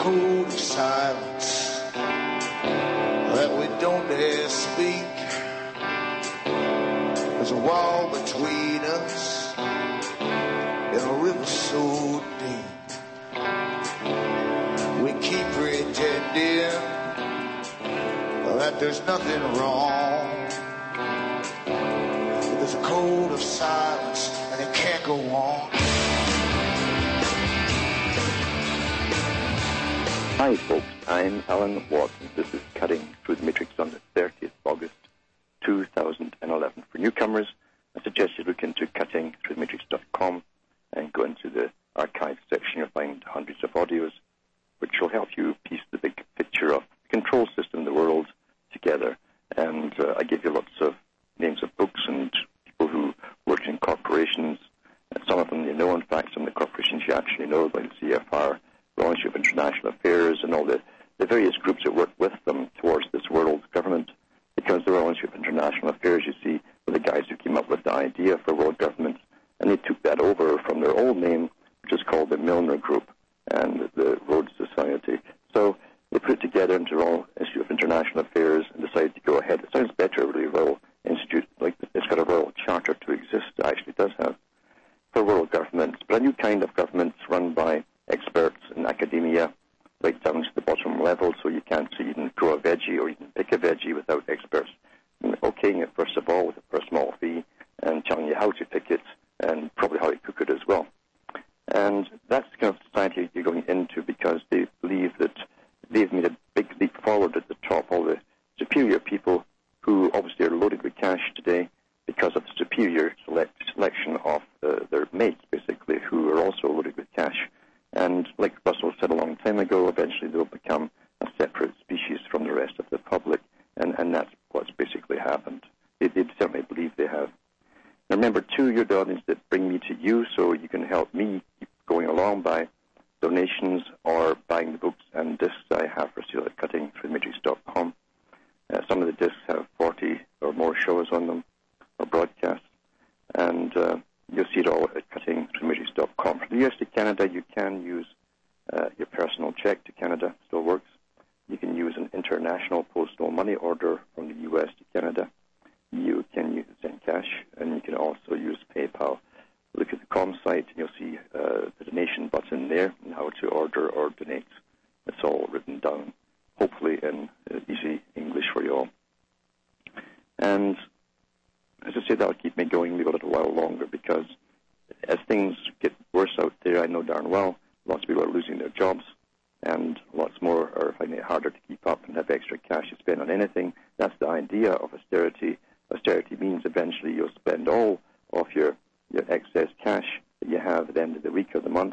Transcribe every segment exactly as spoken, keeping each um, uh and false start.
code of silence that we don't dare speak. There's a wall between us and a river so deep. We keep pretending that there's nothing wrong. There's a code of silence and it can't go on. Hi folks, I'm Alan Watson. This is Cutting Through the Matrix on the thirtieth of August two thousand eleven. For newcomers, I suggest you look into cutting through the matrix dot com and go into the archive section. You'll find hundreds of audios which will help you piece the big picture of the control system of the world together. And uh, I give you lots of names of books and people who work in corporations. And some of them you know, in fact, some of the corporations you actually know, like C F R, Royal Institute of International Affairs, and all the, the various groups that work with them towards this world government. Because the Royal Institute of International Affairs, you see, were the guys who came up with the idea for world government, and they took that over from their old name, which is called the Milner Group and the Rhodes Society. So they put it together into Royal Institute of International Affairs and decided to go ahead. It sounds better, really, Royal Institute, like it's got a royal charter to exist. It actually does have for world governments, but a new kind of governments run by experts in academia, right down to the bottom level, so you can't so even grow a veggie or even pick a veggie without experts okaying it first of all for a small fee and telling you how to pick it and probably how to cook it as well. And that's the kind of society you're going into because they believe that they've made a big leap forward at the top. All the superior people who obviously are loaded with cash today because of the superior select, selection of uh, their mates, basically, who are also loaded with cash. And like Russell said a long time ago, eventually they'll become a separate species from the rest of the public, and, and that's what's basically happened. They, they certainly believe they have. Now remember, too, you're the audience that bring me to you, so you can help me keep going along by donations or buying the books and discs I have for sale at cutting through the matrix dot com. Uh, some of the discs have forty or more shows on them, or broadcasts, and uh, you'll see it all at cutting through the matrix dot com. For the U S to Canada, you can use uh, your personal check to Canada, still works. You can use an international postal money order from the U S to Canada. You can use send cash, and you can also use PayPal. Look at the com site, and you'll see uh, the donation button there and how to order or donate. It's all written down, hopefully in uh, easy English for you all. And as I said, that'll keep me going maybe a little while longer because as things get worse out there, I know darn well lots of people are losing their jobs and lots more are finding it harder to keep up and have extra cash to spend on anything. That's the idea of austerity. Austerity means eventually you'll spend all of your, your excess cash that you have at the end of the week or the month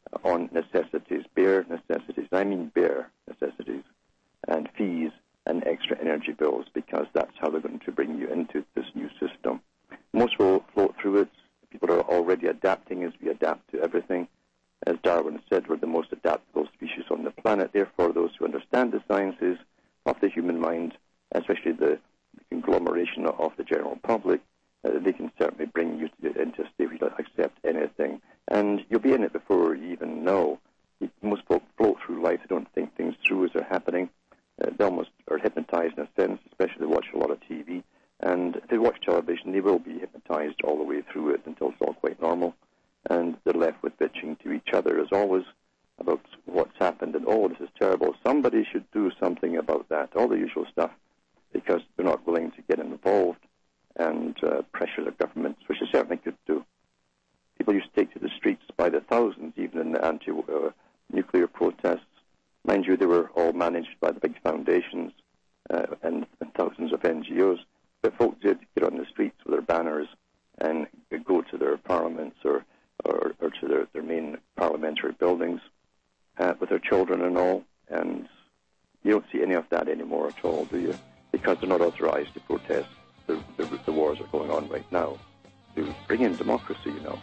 on necessities, bare necessities. I mean bare necessities and fees and extra energy bills because that's how they're going to bring you into this new system. Most will float through it. People are already adapting as we adapt to everything. As Darwin said, we're the most adaptable species on the planet. Therefore, those who understand the sciences of the human mind, especially the conglomeration of the general public, uh, they can certainly bring you to, into a state where you accept anything. And you'll be in it before you even know. Most folk float through life. They don't think things through as they're happening. Uh, they almost are hypnotized in a sense, especially they watch a lot of T V. And if they watch television, they will be hypnotized all the way through it until it's all quite normal. And they're left with bitching to each other, as always, about what's happened. And, oh, this is terrible. Somebody should do something about that. All the usual stuff, because they're not willing to get involved and uh, pressure the governments, which they certainly could do. People used to take to the streets by the thousands, even in the anti-nuclear uh, protests. Mind you, they were all managed by the big foundations uh, and, and thousands of N G Os. But folks did get on the streets with their banners and go to their parliaments or, or, or to their, their main parliamentary buildings uh, with their children and all. And you don't see any of that anymore at all, do you? Because they're not authorized to protest. The, the, the wars are going on right now to bring in democracy, you know.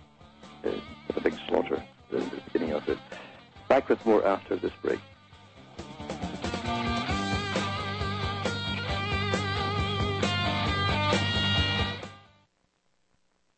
Uh, with a big slaughter at the beginning of it. Back with more after this break.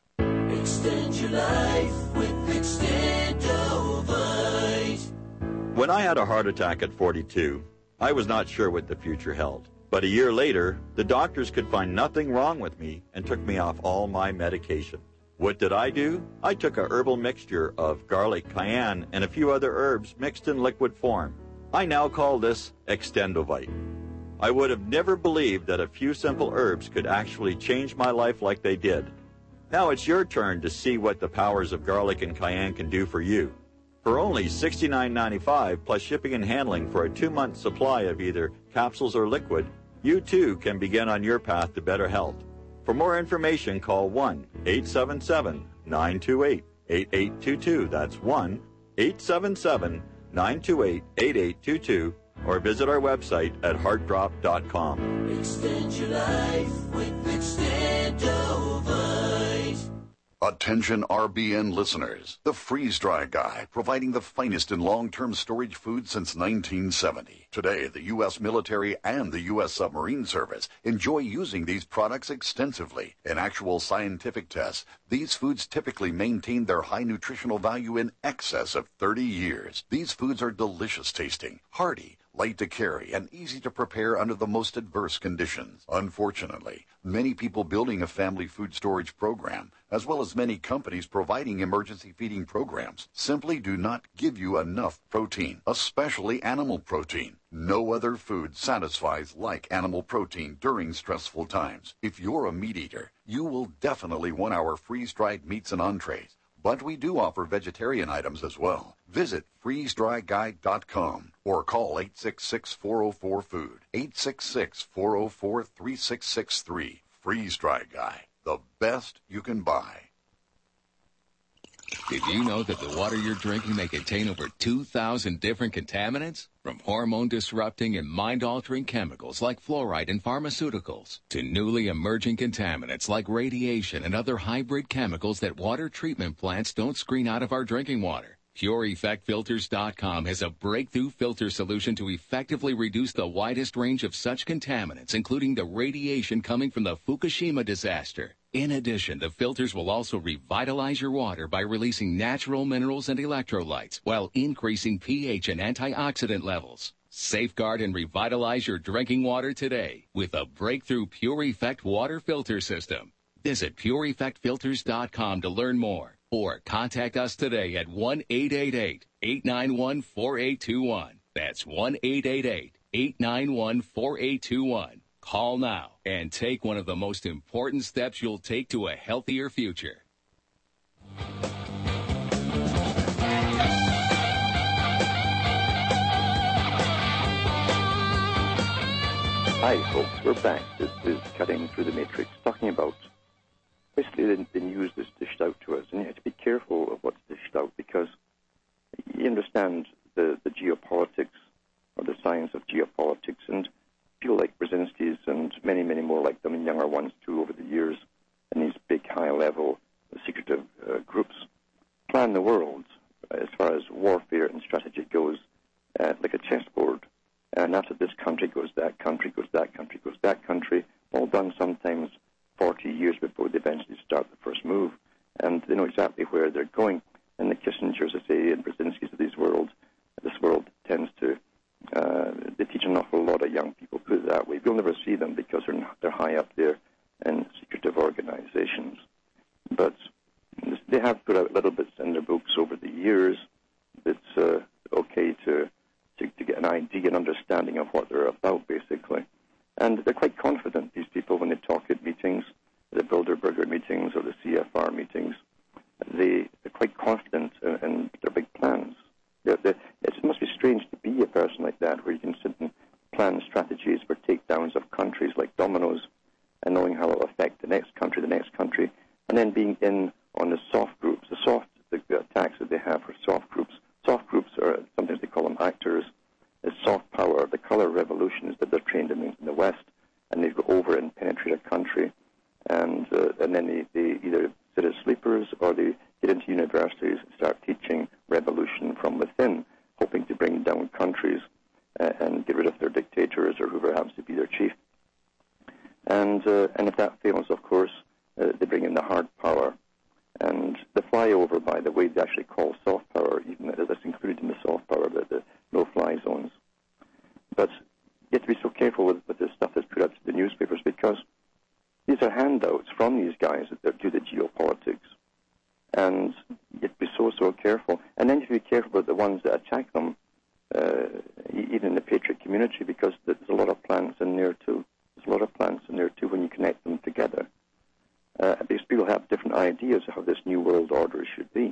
Extend your life with Extendovite. When I had a heart attack at forty-two, I was not sure what the future held. But a year later, the doctors could find nothing wrong with me and took me off all my medication. What did I do? I took a herbal mixture of garlic, cayenne, and a few other herbs mixed in liquid form. I now call this Extendovite. I would have never believed that a few simple herbs could actually change my life like they did. Now it's your turn to see what the powers of garlic and cayenne can do for you. For only sixty-nine ninety-five plus shipping and handling for a two-month supply of either capsules or liquid, you too can begin on your path to better health. For more information, call one eight seven seven, nine two eight, eight eight two two. That's one eight seven seven, nine two eight, eight eight two two, or visit our website at heart drop dot com. Extend your life with Extendovite. Attention R B N listeners. The Freeze Dry Guy, providing the finest in long-term storage food since nineteen seventy. Today, the U S military and the U S submarine service enjoy using these products extensively. In actual scientific tests, these foods typically maintain their high nutritional value in excess of thirty years. These foods are delicious tasting, hearty, light to carry, and easy to prepare under the most adverse conditions. Unfortunately, many people building a family food storage program, as well as many companies providing emergency feeding programs, simply do not give you enough protein, especially animal protein. No other food satisfies like animal protein during stressful times. If you're a meat eater, you will definitely want our freeze-dried meats and entrees. But we do offer vegetarian items as well. Visit freeze dry guide dot com or call eight six six, four oh four, food, eight six six, four oh four, three six six three. Freeze Dry Guy, the best you can buy. Did you know that the water you're drinking may contain over two thousand different contaminants? From hormone-disrupting and mind-altering chemicals like fluoride and pharmaceuticals to newly emerging contaminants like radiation and other hybrid chemicals that water treatment plants don't screen out of our drinking water. Pure Effect Filters dot com has a breakthrough filter solution to effectively reduce the widest range of such contaminants, including the radiation coming from the Fukushima disaster. In addition, the filters will also revitalize your water by releasing natural minerals and electrolytes while increasing pH and antioxidant levels. Safeguard and revitalize your drinking water today with a breakthrough Pure Effect water filter system. Visit Pure Effect Filters dot com to learn more or contact us today at one eight eight eight, eight nine one, four eight two one. That's one eight eight eight, eight nine one, four eight two one. Call now and take one of the most important steps you'll take to a healthier future. Hi, folks. We're back. This is Cutting Through the Matrix, talking about basically the, the news that's dished out to us. And you have to be careful of what's dished out because you understand the, the geopolitics or the science of geopolitics, and people like Brzezinski's and many, many more like them, and younger ones too over the years, and these big, high-level, secretive uh, groups plan the world as far as warfare and strategy goes, uh, like a chessboard. And after this country goes that country, goes that country, goes that country, all done sometimes forty years before they eventually start the first move. And they know exactly where they're going. And the Kissingers, I say, and Brzezinski's of this world, this world tends to Uh, they teach an awful lot of young people, put it that way. You'll never see them because they're, they're high up there in secretive organizations. But they have put out little bits in their books over the years that's uh, okay to, to, to get an idea and understanding of what they're about, basically. And they're quite confident, these people, when they talk at meetings, the Bilderberger meetings or the C F R meetings. They, they're quite confident in, in their big plans. They're, they're, it must be strange to be a person like that, where you can sit and plan strategies for takedowns of countries like dominoes and knowing how it will affect the next country, the next country, and then being in on the soft groups, the soft the, the attacks that they have for soft groups. Soft groups are, sometimes they call them actors, is soft power. The color revolutions that they're trained in in the West, and they go over and penetrate a country, and uh, and then they, they either sit as sleepers or they get into universities and start teaching revolution from within, hoping to bring down countries uh, and get rid of their dictators or whoever happens to be their chief. And uh, and if that fails, of course, uh, they bring in the hard power. And the flyover, by the way, they actually call soft power, even though that's included in the soft power, the, the no-fly zones. But you have to be so careful with, with this stuff that's put out to the newspapers, because these are handouts from these guys that do the geopolitics. And you have to be so, so careful. And then you have to be careful about the ones that attack them, uh, even in the Patriot community, because there's a lot of plants in there too. There's a lot of plants in there too when you connect them together. Uh, because people have different ideas of how this new world order should be.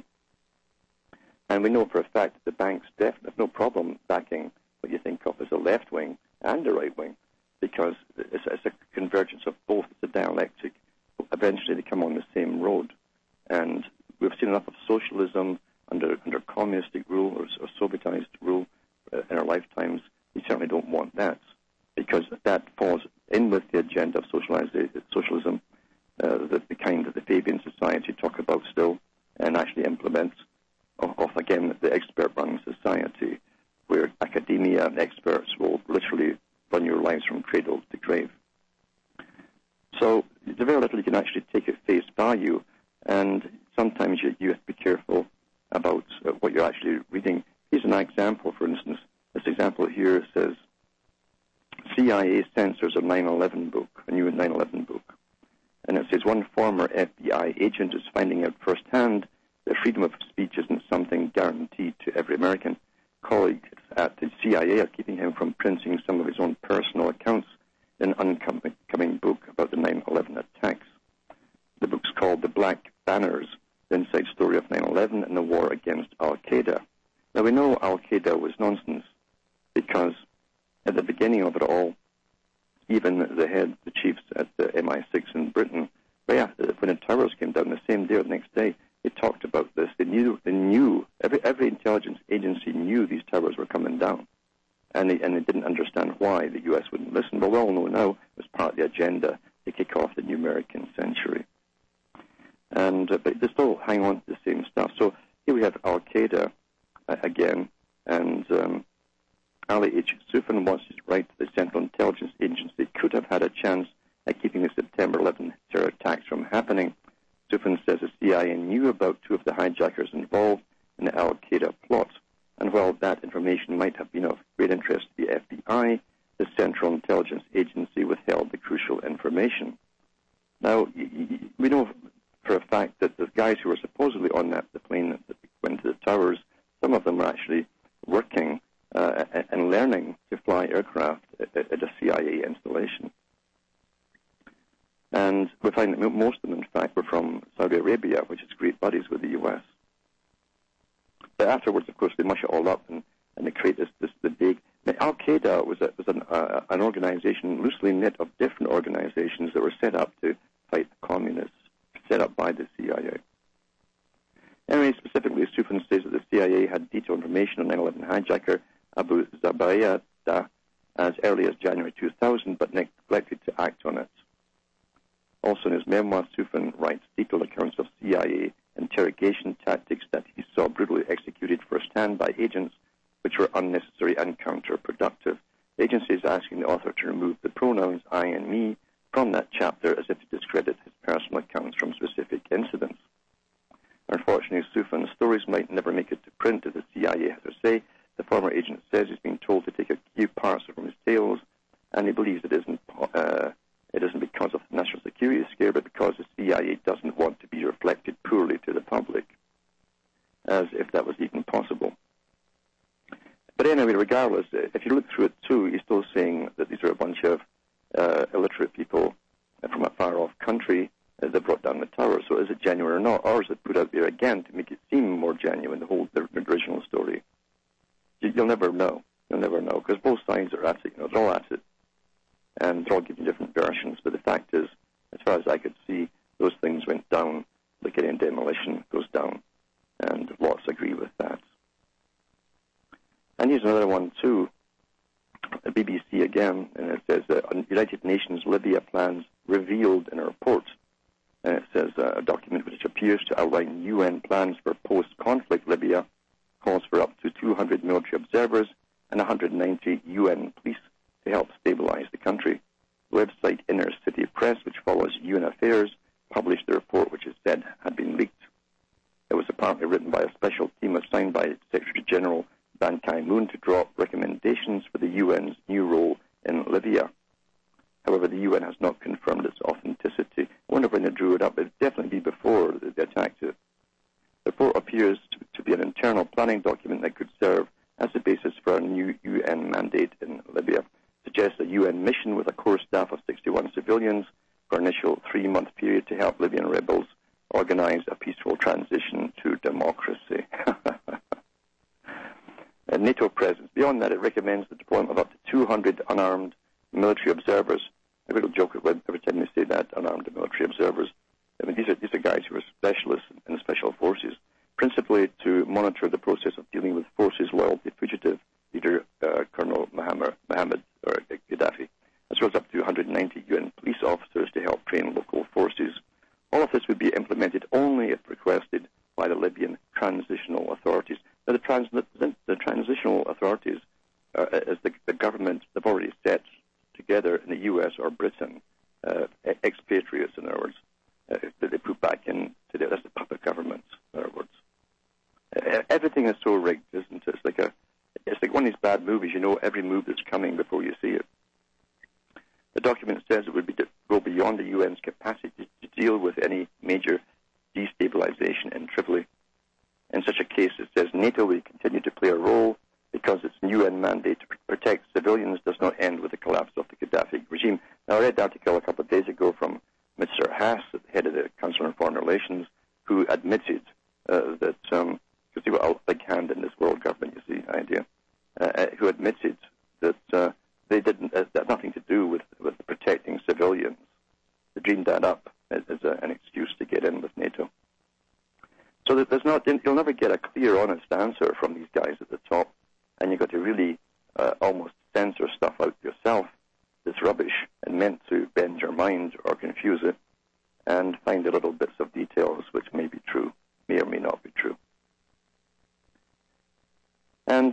And we know for a fact that the banks definitely have no problem backing what you think of as a left wing and a right wing, because it's, it's a convergence of both. It's a dialectic. Eventually they come on the same road. And we've seen enough of socialism under under communistic rule or, or Sovietized rule uh, in our lifetimes. We certainly don't want that, because that falls in with the agenda of socialism, uh, the, the kind that the Fabian Society talk about still and actually implement, of, of again, the expert-run society, where academia and experts will literally run your lives from cradle to grave. So there's very little you can actually take at face value, and sometimes you, you have to be careful about uh, what you're actually reading. Here's an example, for instance. This example here says, C I A censors a nine eleven book, a new nine eleven book. And it says, one former F B I agent is finding out firsthand that freedom of speech isn't something guaranteed to every American. Colleagues at the C I A are keeping him from printing some of his own personal accounts in an upcoming book about the nine eleven attacks. The book's called The Black Banners, the inside story of nine eleven and the war against Al-Qaeda. Now, we know Al-Qaeda was nonsense, because at the beginning of it all, even the head, the chiefs at the M I six in Britain, well, yeah, when the towers came down the same day or the next day, they talked about this. They knew, they knew, every, every intelligence agency knew these towers were coming down, and they, and they didn't understand why the U S wouldn't listen. But we all know now it was part of the agenda to kick off the new American century. And uh, but they still hang on to the same stuff. So here we have Al-Qaeda uh, again, and um, Ali H. Sufan wants to write to the Central Intelligence Agency could have had a chance at keeping the September eleventh terror attacks from happening. Sufan says the C I A knew about two of the hijackers involved in the Al-Qaeda plot, and while that information might have been of great interest to the F B I, the Central Intelligence Agency withheld the crucial information. Now, we know for a fact that the guys who were supposedly on that the plane that went to the towers, some of them were actually working uh, and learning to fly aircraft at, at a C I A installation. And we find that most of them, in fact, were from Saudi Arabia, which is great buddies with the U S. But afterwards, of course, they mush it all up and, and they create this, this the big... Al-Qaeda was, a, was an, uh, an organization loosely knit of different organizations that were set up to fight the communists, set up by the C I A. Anyway, specifically, Sufan says that the C I A had detailed information on nine eleven hijacker Abu Zubaydah as early as January two thousand, but neglected to act on it. Also in his memoir, Sufan writes detailed accounts of C I A interrogation tactics that he saw brutally executed firsthand by agents, which were unnecessary and counterproductive. The agency is asking the author to remove the pronouns I and me from that chapter as if to discredit his personal accounts from specific incidents. Unfortunately, Sufan's stories might never make it to print, as the C I A has to say. The former agent says he's being told to take a few parts from his tales, and he believes it isn't, uh, it isn't because of the national security scare, but because the C I A doesn't want to be reflected poorly to the public, as if that was even possible. But anyway, regardless, if you look through it too, he's still saying that these are a bunch of uh, illiterate people from a far-off country uh, that brought down the tower. So is it genuine or not? Or is it put out there again to make it seem more genuine, the whole the original story? You, you'll never know. You'll never know, because both sides are at it. You know, they're all at it. And they're all giving different versions. But the fact is, as far as I could see, those things went down. The Gideon demolition goes down. And lots agree with that. And here's another one, too. The B B C again, and it says that United Nations Libya plans revealed in a report. And it says uh, a document which appears to outline U N plans for post-conflict Libya calls for up to two hundred military observers and one hundred ninety U N police to help stabilize the country. The website Inner City Press, which follows U N affairs, published the report which it said had been leaked. It apparently written by a special team assigned by Secretary General Ban Ki-moon to draw up recommendations for the U N's new role in Libya. However, the U N has not confirmed its authenticity. I wonder when they drew it up. It would definitely be before they attacked it. The report appears to, to be an internal planning document that could serve as the basis for a new U N mandate in Libya. It suggests a U N mission with a core staff of sixty-one civilians for an initial three-month period to help Libyan rebels organize a peaceful transition to democracy. A NATO presence. Beyond that, it recommends the deployment of up to two hundred unarmed military observers. I will joke every time they say that, unarmed military observers. I mean, these are, these are guys who are specialists in special forces, principally to monitor the process of dealing with forces loyal to fugitive leader uh, Colonel Mohammed, Mohammed or Gaddafi, as well as up to one hundred ninety U N police officers to help train local forces. All of this would be implemented only if requested by the Libyan transitional authorities. Now, the, trans- the, the transitional authorities, uh, as the, the government, they've already set together in the U S or Britain, uh, expatriates, in other words, uh, that they put back in today. That's the puppet government, in other words. Uh, everything is so rigged, isn't it? It's like a, it's like one of these bad movies. You know every move that's coming before you see it. The document says it would be to go beyond the U N's capacity to deal with any major destabilization in Tripoli. In such a case, it says NATO will continue to play a role because its U N mandate to protect civilians does not end with the collapse of the Gaddafi regime. Now, I read an article a couple of days ago from Mister Haas, the head of the Council on Foreign Relations, who admitted uh, that, um, because they were a big hand in this world government, you see, idea, uh, who admitted that uh, they didn't, uh, that had nothing to do with, with protecting civilians. They dreamed that up as, as a, an excuse to get in with NATO. So that there's not, you'll never get a clear, honest answer from these guys at the top, and you've got to really uh, almost censor stuff out yourself that's rubbish and meant to bend your mind or confuse it, and find the little bits of details which may be true, may or may not be true. And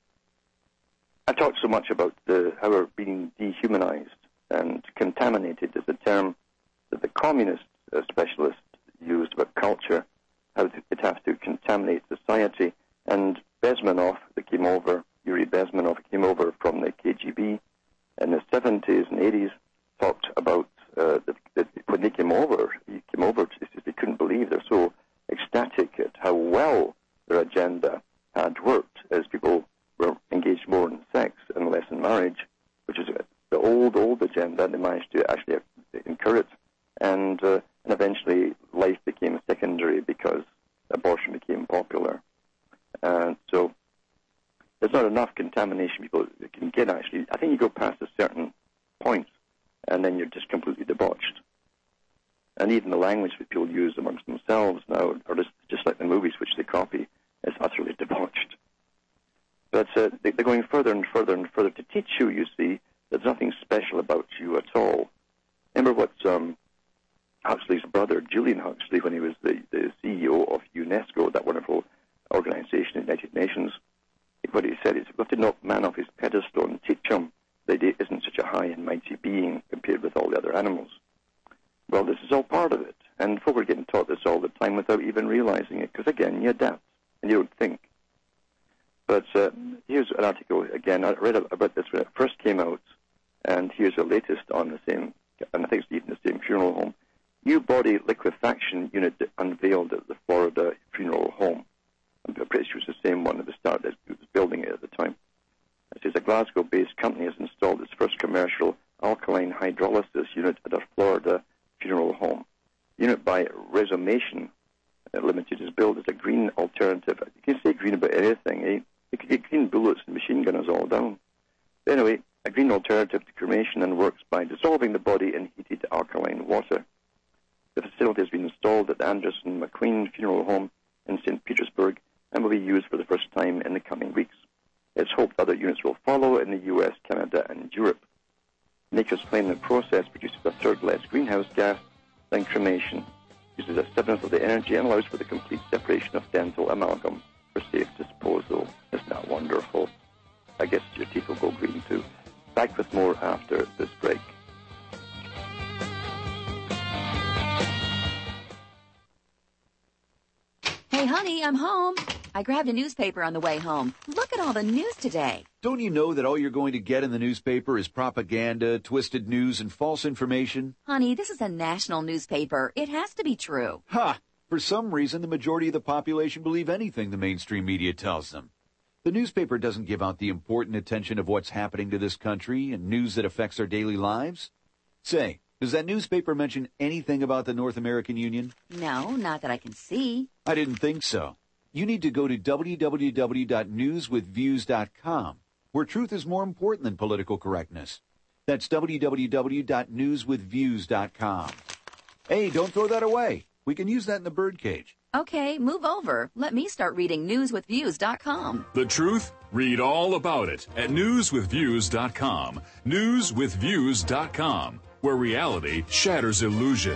I talked so much about the, how we're being dehumanized, and contaminated is a term that the communist uh, specialist used about culture, how it has to contaminate society. And Bezmenov, that came over, Yuri Bezmenov, came over from the K G B in the seventies and eighties, talked about uh, that, that when they came over, he came over, they couldn't believe, they're so ecstatic at how well their agenda had worked, as people were engaged more in sex and less in marriage, which is the old, old agenda. They managed to actually incur it, and, uh, and eventually life became secondary because abortion became popular. And so there's not enough contamination people can get, actually. I think you go past a certain point, and then you're just completely debauched. And even the language that people use amongst themselves now, or just, just like the movies which they copy, is utterly debauched. But uh, they, they're going further and further and further to teach you, you see, there's nothing special about you at all. Remember what um, Huxley's brother, Julian Huxley, when he was the, the C E O of UNESCO, that wonderful organization in the United Nations, what he said is, we have to knock man off his pedestal and teach him that he isn't such a high and mighty being compared with all the other animals. Well, this is all part of it, and folk are getting taught this all the time without even realizing it, because, again, you adapt, and you don't think. But uh, here's an article, again, I read about this when it first came out, and here's the latest on the same, and I think it's even the same funeral home. New body liquefaction unit unveiled at the Florida funeral home. I'm pretty sure it's the same one at the start that was building it at the time. It says a Glasgow-based company has installed its first commercial alkaline hydrolysis unit at a Florida funeral home. The unit by Resomation uh, Limited is billed as a green alternative. You can say green about anything, eh? You could get green bullets and machine gunners all down. But anyway, a green alternative to cremation and works by dissolving the body in heated alkaline water. The facility has been installed at the Anderson McQueen Funeral Home in Saint Petersburg and will be used for the first time in the coming weeks. It's hoped other units will follow in the U S, Canada, and Europe. Makers claim the process produces a third less greenhouse gas than cremation, uses a seventh of the energy, and allows for the complete separation of dental amalgam for safe disposal. Isn't that wonderful? I guess your teeth will go green too. Back with more after this break. Hey, honey, I'm home. I grabbed a newspaper on the way home. Look at all the news today. Don't you know that all you're going to get in the newspaper is propaganda, twisted news, and false information? Honey, this is a national newspaper. It has to be true. Ha! For some reason, the majority of the population believe anything the mainstream media tells them. The newspaper doesn't give out the important attention of what's happening to this country and news that affects our daily lives. Say, does that newspaper mention anything about the North American Union? No, not that I can see. I didn't think so. You need to go to w w w dot news with views dot com, where truth is more important than political correctness. That's w w w dot news with views dot com. Hey, don't throw that away. We can use that in the birdcage. Okay, move over. Let me start reading news with views dot com. The truth? Read all about it at news with views dot com. news with views dot com, where reality shatters illusion.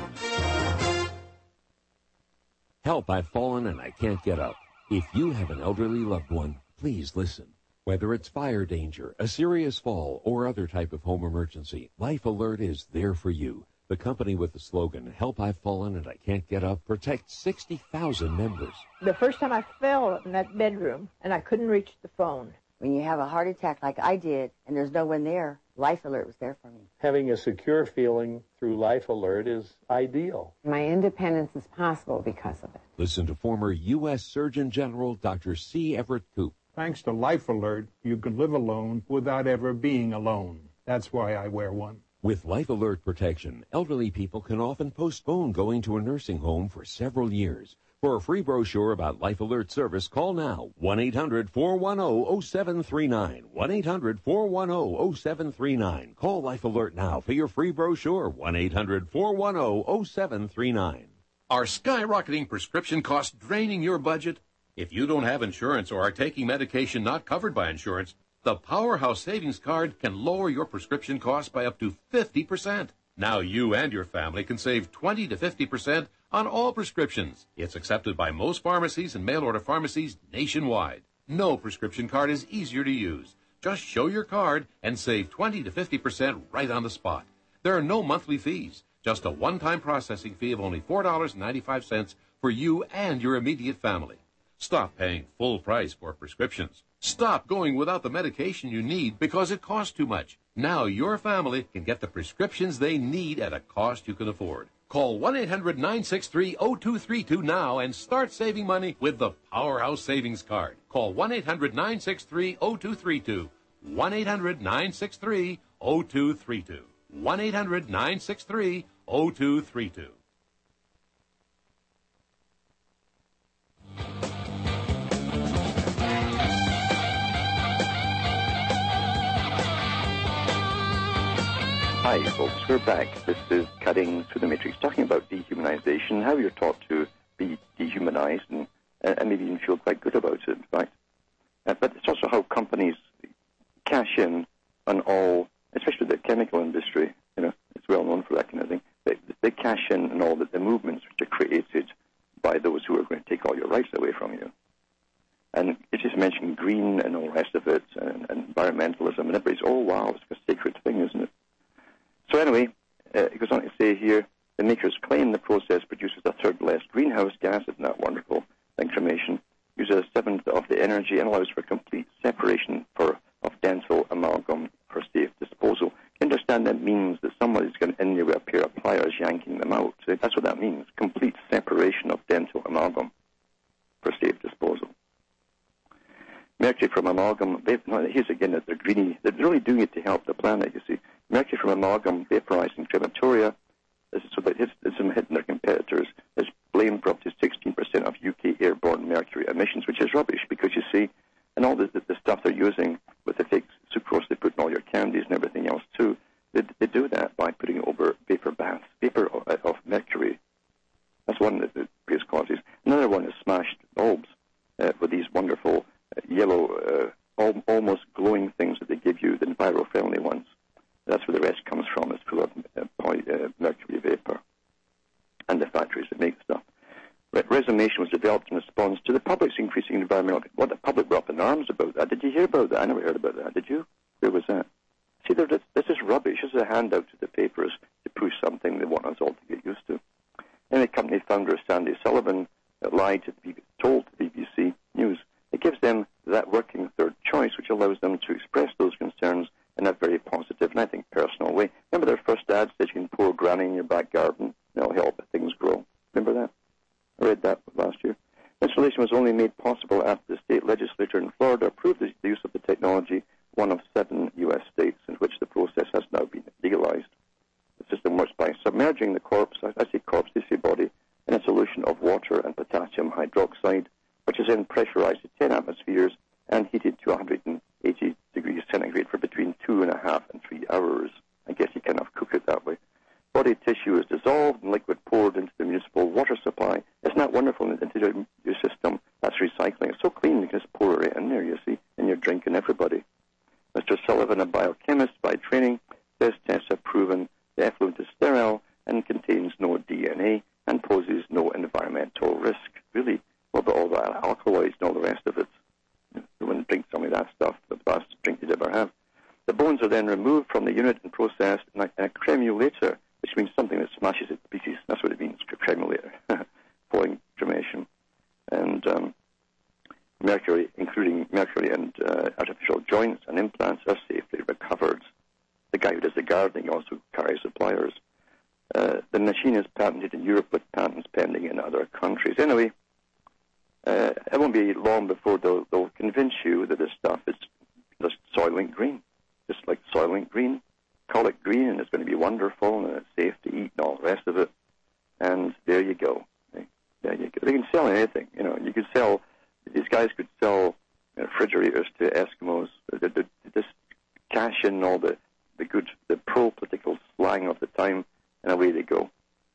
Help, I've fallen and I can't get up. If you have an elderly loved one, please listen. Whether it's fire danger, a serious fall, or other type of home emergency, Life Alert is there for you. The company with the slogan, Help, I've Fallen and I Can't Get Up, protects sixty thousand members. The first time I fell in that bedroom and I couldn't reach the phone. When you have a heart attack like I did and there's no one there, Life Alert was there for me. Having a secure feeling through Life Alert is ideal. My independence is possible because of it. Listen to former U S Surgeon General Doctor C. Everett Koop. Thanks to Life Alert, you can live alone without ever being alone. That's why I wear one. With Life Alert protection, elderly people can often postpone going to a nursing home for several years. For a free brochure about Life Alert service, call now, one eight hundred four one zero zero seven three nine, one eight hundred four one zero zero seven three nine. Call Life Alert now for your free brochure, one eight hundred four one zero zero seven three nine. Are skyrocketing prescription costs draining your budget? If you don't have insurance or are taking medication not covered by insurance, the Powerhouse Savings Card can lower your prescription costs by up to fifty percent. Now you and your family can save twenty to fifty percent on all prescriptions. It's accepted by most pharmacies and mail-order pharmacies nationwide. No prescription card is easier to use. Just show your card and save twenty to fifty percent right on the spot. There are no monthly fees, just a one-time processing fee of only four dollars and ninety-five cents for you and your immediate family. Stop paying full price for prescriptions. Stop going without the medication you need because it costs too much. Now your family can get the prescriptions they need at a cost you can afford. Call one eight hundred nine six three zero two three two now and start saving money with the Powerhouse Savings Card. Call one eight hundred nine six three zero two three two. one eight hundred nine six three zero two three two. one eight hundred nine six three zero two three two. Hi, folks. We're back. This is Cutting Through the Matrix, talking about dehumanization, how you're taught to be dehumanized and, and maybe even feel quite good about it, in fact. Uh, but it's also how companies cash in on all, especially the chemical industry, you know, it's well known for that kind of thing. They, they cash in on all the, the movements which are created by those who are going to take all your rights away from you. And it just mentioned green and all the rest of it, and, and environmentalism, and everybody's, oh, wow, it's a sacred thing, isn't it? So anyway, uh, it goes on to say here, the makers claim the process produces a third less greenhouse gas, isn't that wonderful? Information uses a seventh of the energy and allows for complete separation for, of dental amalgam for safe disposal. You understand that means that somebody's going in there with a pair of pliers yanking them out. So that's what that means, complete separation of dental amalgam for safe disposal. Mercury from amalgam, no, here's again that they're greeny. They're really doing it to help the planet, you see. Mercury from amalgam vaporized in crematoria, so that it's, it's hitting their competitors, is blamed for up to sixteen percent of U K airborne mercury emissions, which is rubbish because, you see, and all the, the, the stuff they're using with the fake sucrose they put in all your candies and everything else too, they, they do that by putting it over vapor baths, vapor of, of mercury. That's one of the biggest causes. Another one is smashed bulbs uh, with these wonderful uh, yellow, uh, al- almost glowing things that they give you, the enviro-friendly ones. That's where the rest comes from. It's full of uh, poly, uh, mercury vapor and the factories that make stuff. Re- Resomation was developed in response to the public's increasing environmental... What the public were up in arms about that. Did you hear about that? I never heard about that. Did you? Where was that? See, this, this is rubbish. This is a handout to the papers to push something they want us all to get used to. And the company founder, Sandy Sullivan, uh, lied to be told to that working third choice, which allows them to express those concerns in a very positive and, I think, personal way. Remember their first ad says you can pour granny in your back garden, and it'll help things grow. Remember that? I read that last year. Installation was only made possible after the state legislature in Florida approved the use of the technology, one of seven U S states in which the process has now been legalized. The system works by submerging the corpse, I say corpse, they say body, in a solution of water and potassium hydroxide, which is then pressurized to ten atmospheres and heated to one hundred eighty degrees centigrade for between two and a half and three hours. I guess you kind of cook it that way. Body tissue is dissolved and liquid poured into the municipal water supply. Isn't that wonderful into your, your system? That's recycling. It's so clean you can just pour it in there, you see, and you're drinking everybody. Mister Sullivan, a biochemist by training, says tests have proven the effluent is sterile and contains no D N A and poses no environmental risk. Really, what about all the alkaloids and all the rest of it? You wouldn't drink some of that stuff, the best drink you'd ever have. The bones are then removed from the unit and processed in a, in a cremulator, which means something that smashes it to pieces. That's what it means, cremulator, following cremation. And um, mercury, including mercury and uh, artificial joints and implants, are safely recovered. The guy who does the gardening also carries the pliers. Uh, the machine is patented in Europe with patents pending in other countries. Anyway, uh, it won't be long before they'll, they'll convince you that this stuff is just Soylent Green, just like Soylent Green. Call it green, and it's going to be wonderful, and it's safe to eat, and all the rest of it. And there you go. There you go. They can sell anything. You know, you could sell. These guys could sell refrigerators to Eskimos. They, they, they just cash in all the the good, the pro-political slang of the time, and away they go.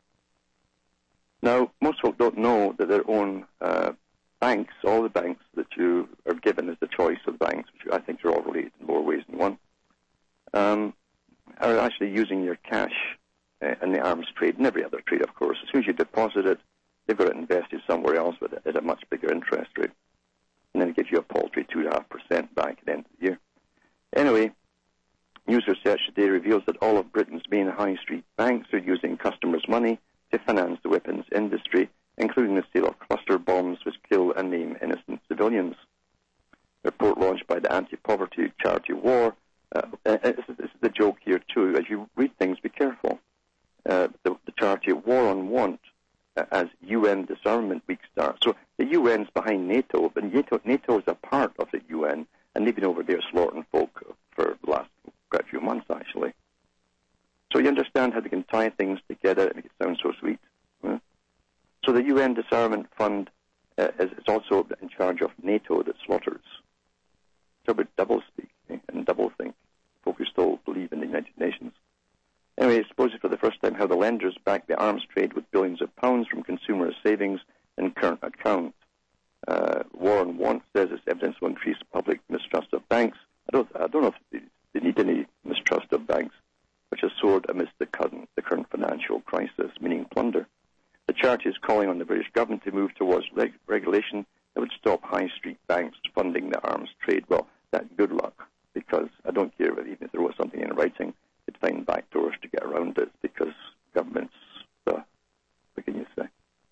Now, most folk don't know that their own uh, banks, all the banks that you are given as the choice of the banks, which I think are all related in more ways than one, um, are actually using your cash uh, in the arms trade and every other trade, of course. As soon as you deposit it, they've got it invested somewhere else with it at a much bigger interest rate. And then it gives you a paltry two point five percent back at the end of the year. Anyway, news research today reveals that all of Britain's main high street banks are using customers' money to finance the weapons industry, including the sale of cluster bombs which kill and maim innocent civilians. A report launched by the anti-poverty charity War. Uh, this, is, this is the joke here too. As you read things, be careful. Uh, the, the charity War on Want, uh, as U N Disarmament Week starts. So the U N's behind NATO, but NATO, NATO is a part of the U N, and they've been over there slaughtering folk for the last quite a few months, actually. So you understand how they can tie things together and make it sound so sweet. Yeah? So the U N Disarmament Fund uh, is, is also in charge of NATO that slaughters. So about double speak eh? and double think. Folk who still believe in the United Nations. Anyway, it exposes for the first time how the lenders back the arms trade with billions of pounds from consumer savings and current accounts. Uh, War on Want says this evidence will increase public mistrust of banks. I don't, I don't know if they, they need any mistrust of banks, which has soared amidst the current, the current financial crisis, meaning plunder. The charity is calling on the British government to move towards leg- regulation that would stop high street banks funding the arms trade. Well, that good luck, because I don't care if, even if they wrote something in writing, they'd find back doors to get around it, because governments, uh, what can you say?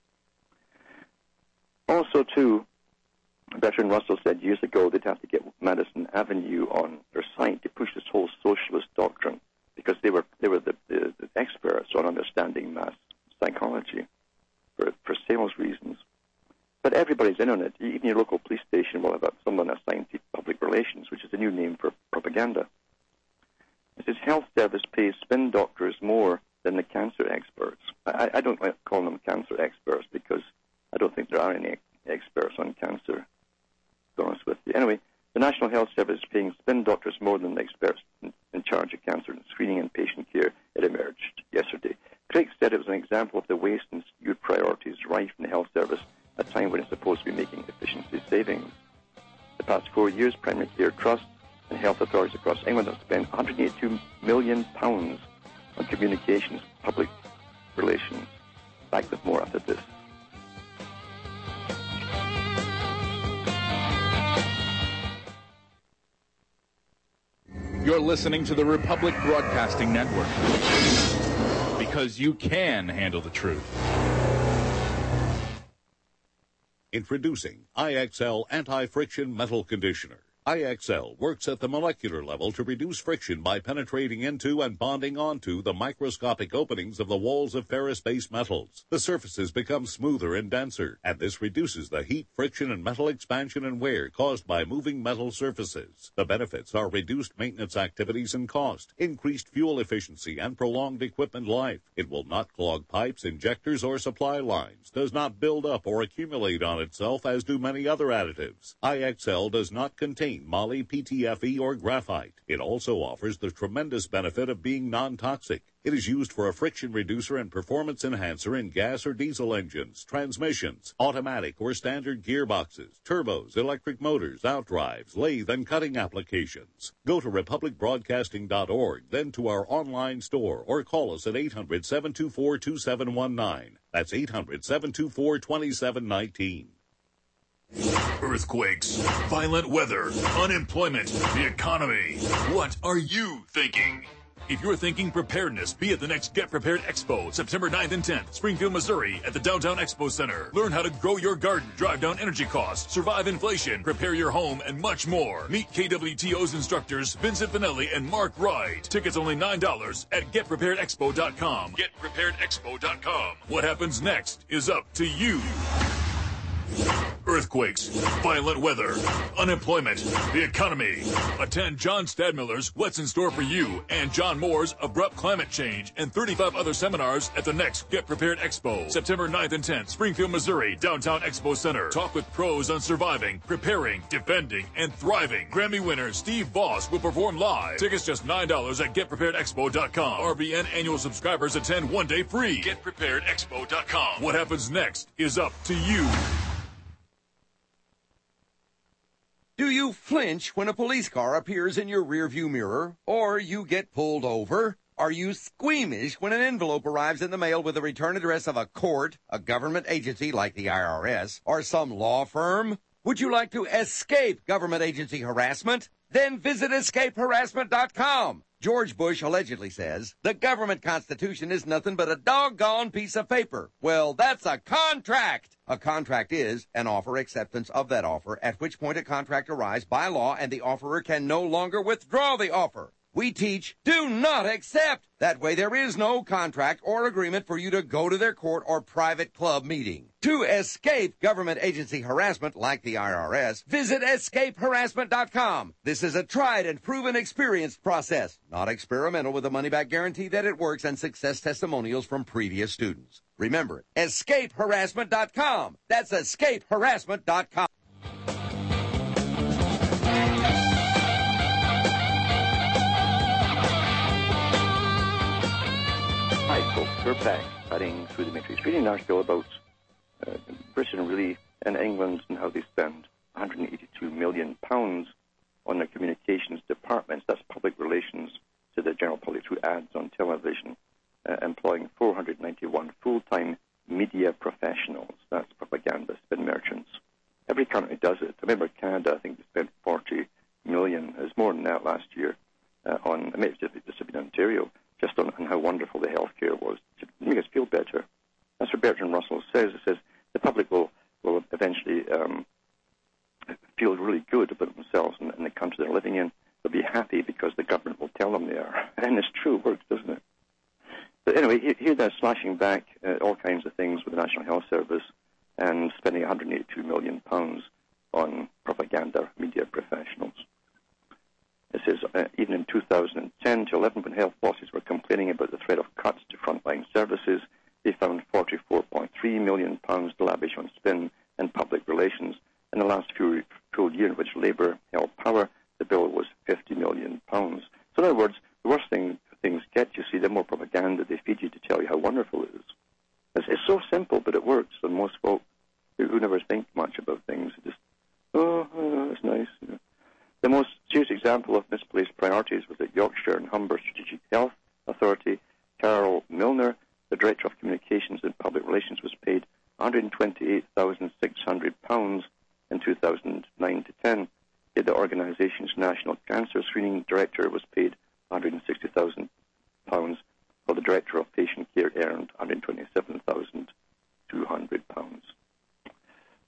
Also, too, Bertrand Russell said years ago they'd have to get Madison Avenue on their site to push this whole socialist doctrine, because they were they were the, the, the experts on understanding mass psychology for, for sales reasons. But everybody's in on it. Even your local police station will have someone assigned to public relations, which is a new name for propaganda. It says health service pays spin doctors more than the cancer experts. I, I don't like calling them cancer experts because I don't think there are any experts on cancer, to be honest with you. Anyway, the National Health Service is paying spin doctors more than the experts in, in charge of cancer and screening and patient care. It emerged yesterday. Craig said it was an example of the waste and skewed priorities rife in the health service at a time when it's supposed to be making efficiency savings. The past four years, primary care trusts and health authorities across England have spent one hundred eighty-two million pounds on communications, public relations. Back with more after this. You're listening to the Republic Broadcasting Network, because you can handle the truth. Introducing I X L Anti-Friction Metal Conditioner. I X L works at the molecular level to reduce friction by penetrating into and bonding onto the microscopic openings of the walls of ferrous-based metals. The surfaces become smoother and denser, and this reduces the heat, friction, and metal expansion and wear caused by moving metal surfaces. The benefits are reduced maintenance activities and cost, increased fuel efficiency, and prolonged equipment life. It will not clog pipes, injectors, or supply lines, does not build up or accumulate on itself as do many other additives. I X L does not contain moly, P T F E, or graphite. It also offers the tremendous benefit of being non-toxic. It is used for a friction reducer and performance enhancer in gas or diesel engines, transmissions, automatic or standard gearboxes, turbos, electric motors, outdrives, lathe, and cutting applications. Go to republic broadcasting dot org, then to our online store, or call us at eight hundred, seven two four, two seven one nine. That's eight hundred, seven two four, two seven one nine. Earthquakes, violent weather, unemployment, the economy. What are you thinking? If you're thinking preparedness, be at the next Get Prepared Expo, September ninth and tenth, Springfield, Missouri, at the Downtown Expo Center. Learn how to grow your garden, drive down energy costs, survive inflation, prepare your home, and much more. Meet K W T O's instructors, Vincent Finelli and Mark Wright. Tickets only nine dollars at get prepared expo dot com. get prepared expo dot com. What happens next is up to you. Earthquakes, violent weather, unemployment, the economy. Attend John Stadmiller's What's in Store for You and John Moore's Abrupt Climate Change and thirty-five other seminars at the next Get Prepared Expo, September ninth and tenth, Springfield, Missouri, Downtown Expo Center. Talk with pros on surviving, preparing, defending, and thriving. Grammy winner Steve Voss will perform live. Tickets just nine dollars at get prepared expo dot com. R B N annual subscribers attend one day free. get prepared expo dot com. What happens next is up to you. Do you flinch when a police car appears in your rearview mirror, or you get pulled over? Are you squeamish when an envelope arrives in the mail with the return address of a court, a government agency like the I R S, or some law firm? Would you like to escape government agency harassment? Then visit escape harassment dot com. George Bush allegedly says, the government constitution is nothing but a doggone piece of paper. Well, that's a contract. A contract is an offer acceptance of that offer, at which point a contract arrives by law and the offerer can no longer withdraw the offer. We teach, do not accept. That way there is no contract or agreement for you to go to their court or private club meeting. To escape government agency harassment like the I R S, visit escape harassment dot com. This is a tried and proven experienced process, not experimental, with a money-back guarantee that it works and success testimonials from previous students. Remember, escape harassment dot com. That's escape harassment dot com. Hi, folks. We're back cutting through the matrix, reading an article about uh, Britain really and England and how they spend one hundred eighty-two million pounds on their communications departments. That's public relations to the general public through ads on television, uh, employing four hundred ninety-one full-time media professionals. That's propaganda spin merchants. Every country does it. I remember Canada, I think, they spent forty million. It was more than that last year uh, on, I mean, it's just, just been Ontario, just on, on how wonderful the healthcare was to make us feel better. That's what Bertrand Russell says. It says the public will, will eventually um, feel really good about themselves and, and the country they're living in. They'll be happy because the government will tell them they are. And it's true, it works, doesn't it? But anyway, here, here they're slashing back uh, all kinds of things with the National Health Service and spending one hundred eighty-two million pounds on propaganda media professionals. It says, uh, even in two thousand ten to eleven, when health bosses were complaining about the threat of cuts to frontline services, they found forty-four point three million pounds to lavish on spin and public relations. In the last few, full year in which Labour held power, the bill was fifty million pounds. So in other words, the worse thing things get, you see, the more propaganda they feed you to tell you how wonderful it is. It's, it's so simple, but it works. And most folk who, who never think much about things just, oh, oh that's nice. You know. The most serious example of misplaced priorities was at Yorkshire and Humber Strategic Health Authority. Carol Milner, the Director of Communications and Public Relations, was paid one hundred twenty-eight thousand six hundred pounds in two thousand nine to ten. Yet the organisation's National Cancer Screening Director was paid one hundred sixty thousand pounds, while the Director of Patient Care earned one hundred twenty-seven thousand two hundred pounds.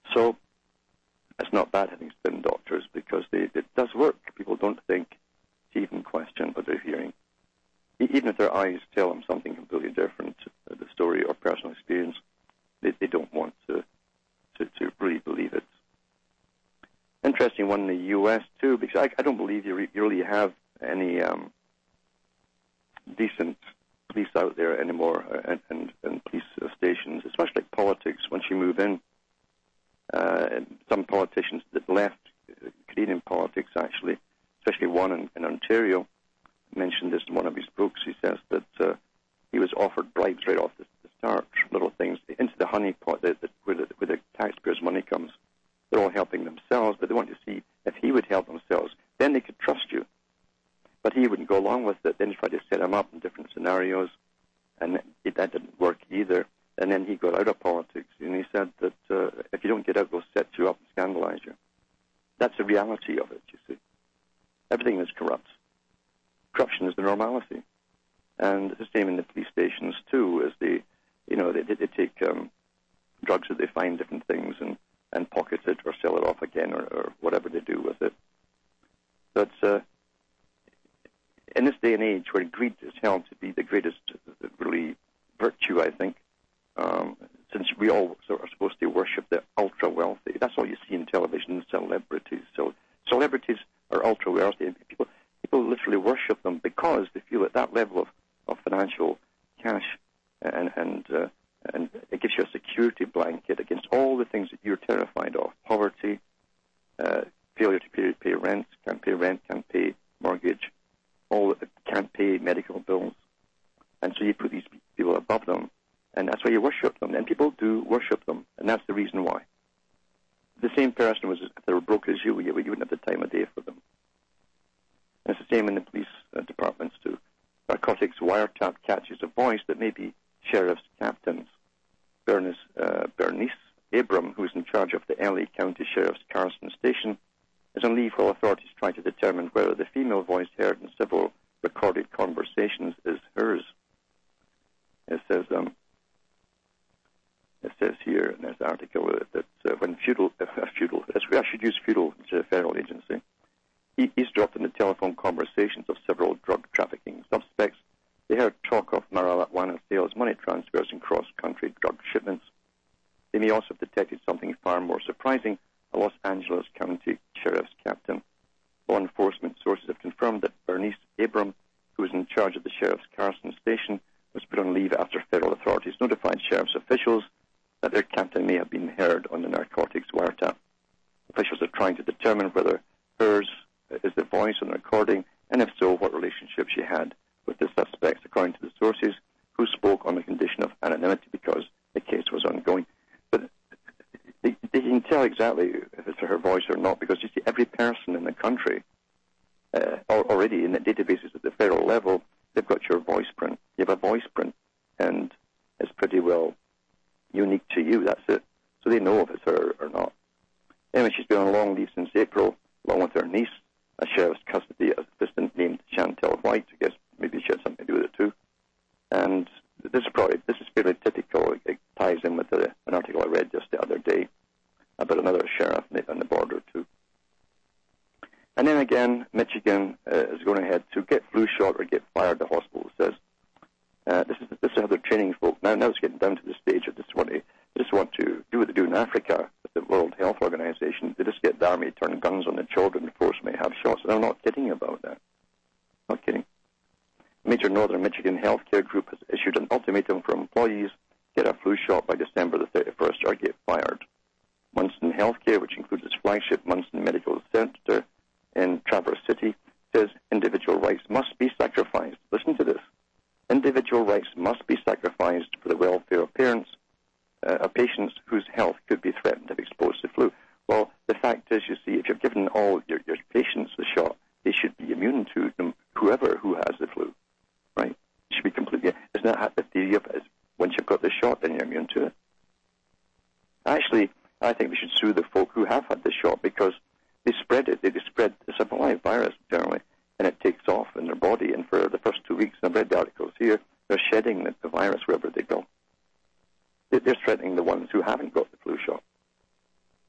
So it's not bad having spin doctors because they, it does work. People don't think to even question what they're hearing. E- even if their eyes tell them something completely different, uh, the story or personal experience, they, they don't want to, to, to really believe it. Interesting one in the U S too, because I, I don't believe you, re- you really have any um, decent police out there anymore, uh, and, and, and police uh, stations. It's much like politics. Once you move in, uh, and some politicians that left uh, Canadian politics, actually, especially one in, in Ontario, mentioned this in one of his books. He says that uh, he was offered bribes right off the, the start, little things, into the honeypot the, the, where, the, where the taxpayers' money comes. They're all helping themselves, but they want to see if he would help themselves. Then they could trust you. But he wouldn't go along with it. Then he tried to set him up in different scenarios, and it, that didn't work either. And then he got out of politics, and he said that uh, if you don't get out, they'll set you up and scandalize you. That's the reality of it, you see. Everything is corrupt. Corruption is the normality. And it's the same in the police stations, too, as they, you know, they, they take um, drugs that they find different things and, and pocket it or sell it off again or, or whatever they do with it. But uh, in this day and age where greed is held to be the greatest really virtue, I think, um, since we all sort of are supposed to worship the ultra-wealthy, that's all you see in television, celebrities. So celebrities are ultra-wealthy. People, people literally worship them because they feel at that level of, of financial cash, and, and, uh, and it gives you a security blanket against all the things that you're terrified of. Poverty, uh, failure to pay, pay rent, can't pay rent, can't pay mortgage, all can't pay medical bills. And so you put these people above them, and that's why you worship them. And people do worship them, and that's the reason why. The same person was, if they were broke as you, you wouldn't have the time of day for them. And it's the same in the police uh, departments too. Narcotics wiretap catches a voice that may be sheriff's captains. Bernice, uh, Bernice Abram, who is in charge of the L A County Sheriff's Carson Station, is on leave while authorities try to determine whether the female voice heard in several recorded conversations is hers. It says, um, it says here in this article uh, that uh, when feudal, uh, feudal, I should use feudal to a federal agency, he, he's dropped in the telephone conversations of several drug trafficking suspects. They heard talk of marijuana sales, money transfers, and cross-country drug shipments. They may also have detected something far more surprising: a Los Angeles County Sheriff's Captain. Law enforcement sources have confirmed that Bernice Abram, who is in charge of the Sheriff's Carson Station, was put on leave after federal authorities notified sheriff's officials that their captain may have been heard on the narcotics wiretap. Officials are trying to determine whether hers is the voice on the recording, and if so, what relationship she had with the suspects, according to the sources, who spoke on the condition of anonymity because the case was ongoing. But they, they can tell exactly if it's her voice or not, because you see, every person in the country, uh, already in the databases at the federal level, they've got your voice print. You have a voice print, and it's pretty well unique to you. That's it. So they know if it's her or not. Anyway, she's been on long leave since April, along with her niece, a sheriff's custody assistant named Chantel White. I guess maybe she had something to do with it too. And this is probably this is fairly typical. It, it ties in with the, an article I read just the other day about another sheriff on the border too. And then again, Michigan uh, is going ahead to get flu shot or get fired. The hospital says uh, this is this is how they're training folk. Now, now it's getting down to the stage of just want to just want to do what they do in Africa with the World Health Organization. They just get the army to turn guns on the children and force them to have shots. And I'm not kidding about that. Not kidding. A major northern Michigan healthcare group has issued an ultimatum for employees: get a flu shot by December the thirty-first or get fired. Munson Healthcare, which includes its flagship Munson Medical Center in Traverse City, says individual rights must be sacrificed. Listen to this. Individual rights must be sacrificed for the welfare of parents, uh, of patients whose health could be threatened if exposed to flu. Well, the fact is, you see, if you've given all your, your patients the shot, they should be immune to them, whoever who has the flu, right? It should be completely. Isn't that the theory of it? Once you've got the shot, then you're immune to it. Actually, I think we should sue the folk who have had the shot, because they spread it. They spread it's a live virus generally, and it takes off in their body. And for the first two weeks, I've read the articles here, they're shedding the, the virus wherever they go. They, they're threatening the ones who haven't got the flu shot.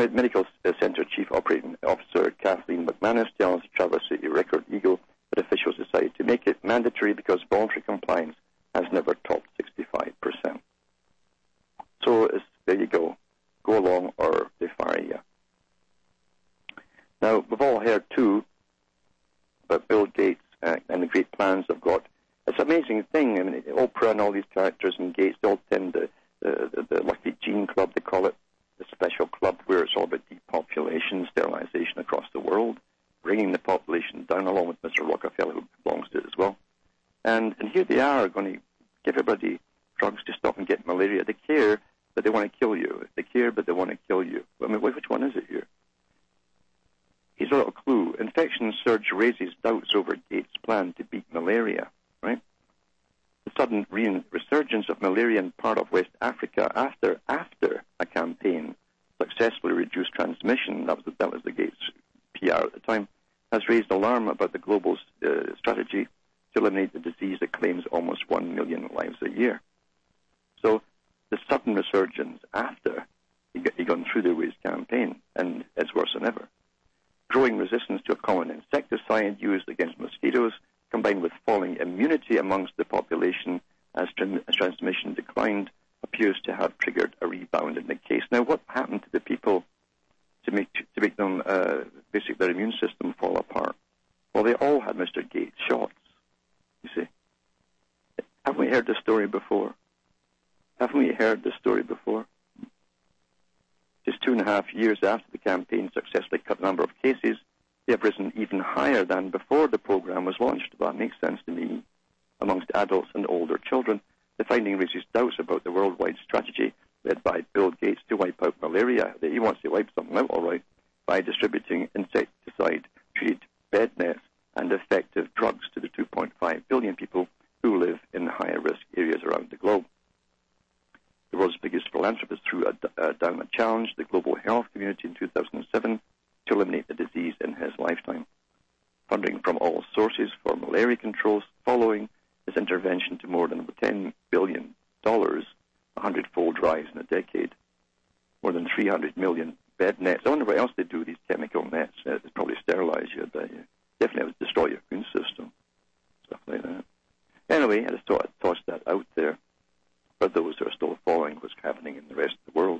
Med- Medical Center Chief Operating Officer Kathleen McManus tells Traverse City Record Eagle that officials decided to make it mandatory because voluntary compliance has never topped sixty-five percent. So it's, there you go. Go along or they fire you. Now, we've all heard, too, about Bill Gates uh, and the great plans they've got. It's an amazing thing. I mean, Oprah and all these characters and Gates, they all tend to, uh, the, the Lucky Gene Club, they call it, the special club where it's all about depopulation, sterilization across the world, bringing the population down, along with Mister Rockefeller, who belongs to it as well. And, and here they are going to give everybody drugs to stop and get malaria. They care, but they want to kill you. They care, but they want to kill you. I mean, which one is it here? Here's a little clue. Infection surge raises doubts over Gates' plan to beat malaria, right? The sudden re- resurgence of malaria in part of West Africa after after a campaign successfully reduced transmission, that was the, that was the Gates P R at the time, has raised alarm about the global uh, strategy to eliminate the disease that claims almost one million lives a year. So the sudden resurgence after he got, he gone through the his campaign, and it's worse than ever. Growing resistance to a common insecticide used against mosquitoes, combined with falling immunity amongst the population as, tran- as transmission declined, appears to have triggered a rebound in the case. Now, what happened to the people to make to make them uh, basically their immune system fall apart? Well, they all had Mister Gates shots. You see, haven't we heard this story before? Haven't we heard this story before? Just two and a half years after the campaign successfully cut the number of cases, they have risen even higher than before the program was launched. That makes sense to me. Amongst adults and older children, the finding raises doubts about the worldwide strategy led by Bill Gates to wipe out malaria. He wants to wipe something out, all right, by distributing insecticide-treated bed nets and effective drugs to the two point five billion people who live in higher-risk areas around the globe. The world's biggest philanthropist threw a, uh, down a challenge to the global health community in two thousand seven to eliminate the disease in his lifetime. Funding from all sources for malaria controls following his intervention to more than ten billion dollars, a hundred-fold rise in a decade. More than three hundred million bed nets. I wonder what else they do with these chemical nets. Uh, it's probably sterilize you, but uh, definitely would destroy your immune system, stuff like that. Anyway, I just thought I'd toss that out there for those who are still following what's happening in the rest of the world.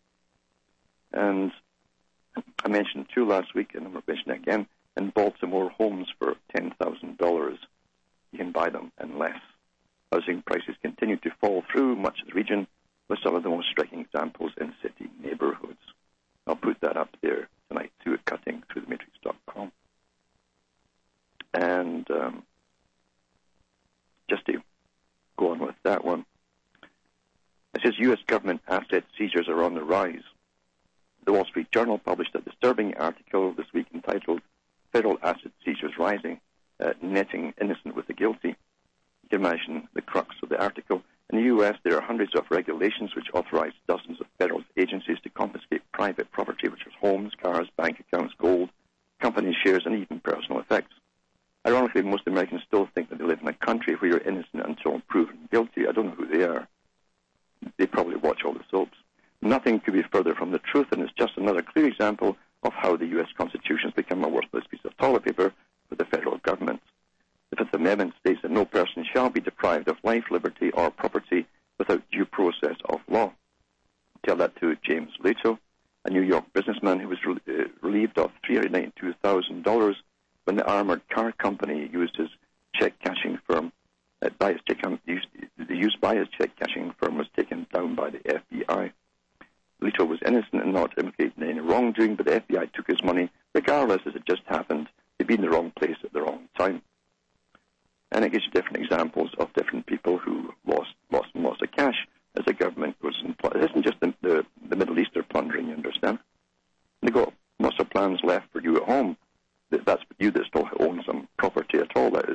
And I mentioned too last week, and I'm going to mention it again, in Baltimore, homes for ten thousand dollars. You can buy them and less. Housing prices continue to fall through much of the region, with some of the most striking examples in city neighborhoods. I'll put that up there tonight too at cutting through the matrix dot com. And um, just to go on with that one, it says U S government asset seizures are on the rise. The Wall Street Journal published a disturbing article this week entitled Federal Asset Seizures Rising, uh, Netting Innocent with the Guilty. You can imagine the crux of the article. In the U S, there are hundreds of regulations which authorize dozens of federal agencies to confiscate private property, which is homes, cars, bank accounts, gold, company shares, and even personal effects. Ironically, most Americans still think that they live in a country where you're innocent until proven guilty. I don't know who they are. They probably watch all the soaps. Nothing could be further from the truth, and it's just another clear example of how the U S Constitution has become a worthless piece of toilet paper for the federal government. The Fifth Amendment states that no person shall be deprived of life, liberty, or property without due process of law. Tell that to James Leto, a New York businessman who was re- uh, relieved of three hundred ninety-two thousand dollars when the armored car company used his check cashing firm. Uh, by his check, used, the use by his check cashing firm was taken down by the F B I. Leto was innocent and not implicated in any wrongdoing, but the F B I took his money, regardless as it just happened to be in the wrong place at the wrong time. And it gives you different examples of different people who lost lost and lost of cash as the government was in pl- It isn't just the, the, the Middle East they're plundering, you understand? They've got lots of plans left for you at home. That's you that still own some property at all, that is.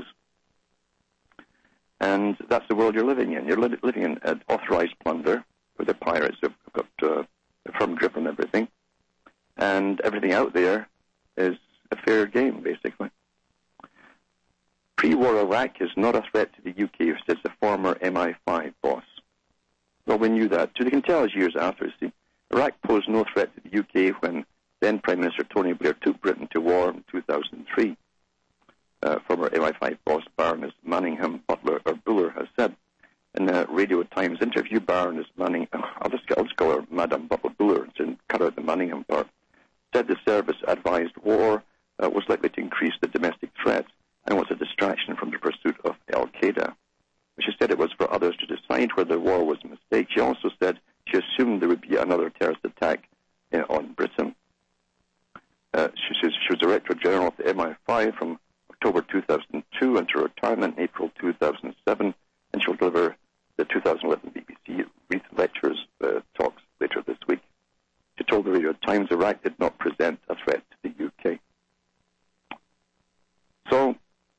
And that's the world you're living in. You're li- living in an authorized plunder, where the pirates have got uh, a firm grip on everything. And everything out there is a fair game, basically. Pre-war Iraq is not a threat to the U K, says the former M I five boss. Well, we knew that. So they can tell us years after. See, Iraq posed no threat to the U K when then Prime Minister Tony Blair took Britain to war in two thousand three. Uh, former M I five boss Baroness Manningham Butler or Buller has said in a Radio Times interview, Baroness Manning, I'll just, I'll just call her Madame Butler Buller and cut out the Manningham part, said the service advised war uh, was likely to increase the domestic threat and was a distraction from the pursuit of Al-Qaeda. She said it was for others to decide whether war was a mistake. She also said she assumed there would be another terrorist attack uh, on Britain. Uh, she, she, she was Director General of the M I five from October two thousand two until retirement in April two thousand seven, and she'll deliver the two thousand eleven B B C Wreath Lectures uh, talks later this week. She told the Radio Times Iraq did not present a threat to the U K. So,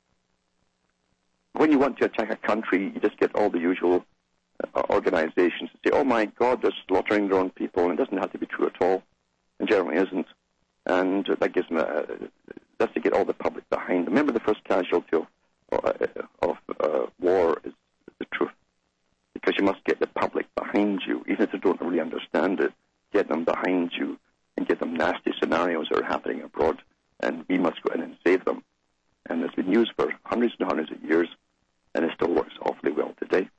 when you want to attack a country, you just get all the usual uh, organizations to say, oh my God, they're slaughtering their own people, and it doesn't have to be true at all, and generally isn't. And uh, that gives them a, that's to get all the public behind them. Remember, the first casualty of, uh, of uh, war is the truth, because you must get the public behind you, even if they don't really understand it. Get them behind you and get them nasty scenarios that are happening abroad, and we must go in and save them. And it's been used for hundreds and hundreds of years, and it still works awfully well today.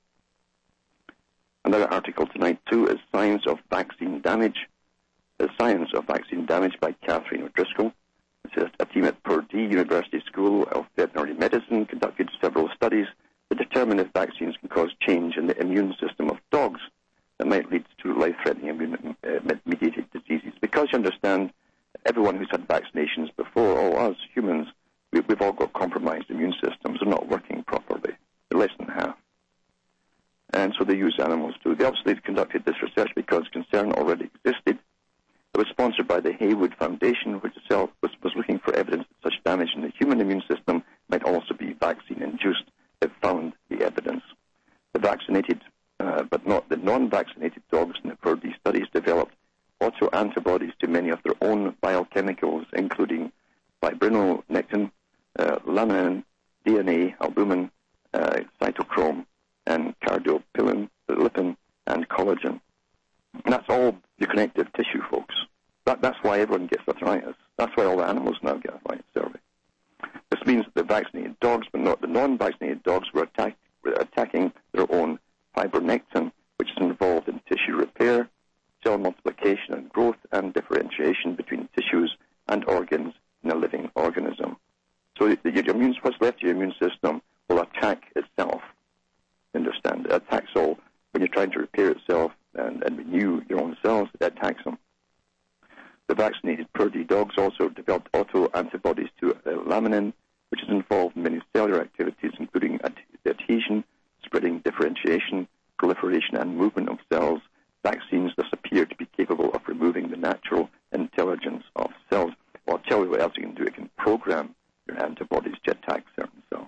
Another article tonight, too, is Science of Vaccine Damage. The Science of Vaccine Damage by Catherine O'Driscoll. It's a team at Purdue University School of Veterinary Medicine conducted several studies to determine if vaccines can cause change in the immune system of dogs that might lead to life-threatening immune-mediated diseases. Because you understand, everyone who's had vaccinations before, all us humans, we, we've all got compromised immune systems. They're not working properly. They're less than half. And so they use animals too. They obviously conducted this research because concern already existed. It was sponsored by the Haywood Foundation, which itself was, was looking for evidence that such damage in the human immune system might also be vaccine-induced. It found the evidence. The vaccinated, uh, but not the non-vaccinated dogs in the Purdue studies developed autoantibodies to many of their own biochemicals, including fibrinolactin, uh, laminin, D N A, albumin, uh, cytochrome, and cardiopilin, lipin, and collagen. And that's all the connective tissue, folks. That, that's why everyone gets arthritis. That's why all the animals now get arthritis, Survey. This means that the vaccinated dogs, but not the non-vaccinated dogs, were, attack, were attacking their own fibronectin, which is involved in tissue repair, cell multiplication and growth, and differentiation between tissues and organs in a living organism. So the, your immune, what's left of your immune system will attack itself. Understand? It attacks all. When you're trying to repair itself and, and renew your own cells, it attacks them. The vaccinated Purdue dogs also developed autoantibodies to uh, laminin, which is involved in many cellular activities, including ad- adhesion, spreading, differentiation, proliferation, and movement of cells. Vaccines thus appear to be capable of removing the natural intelligence of cells. Well, I'll tell you what else you can do. It can program your antibodies to attack certain cells.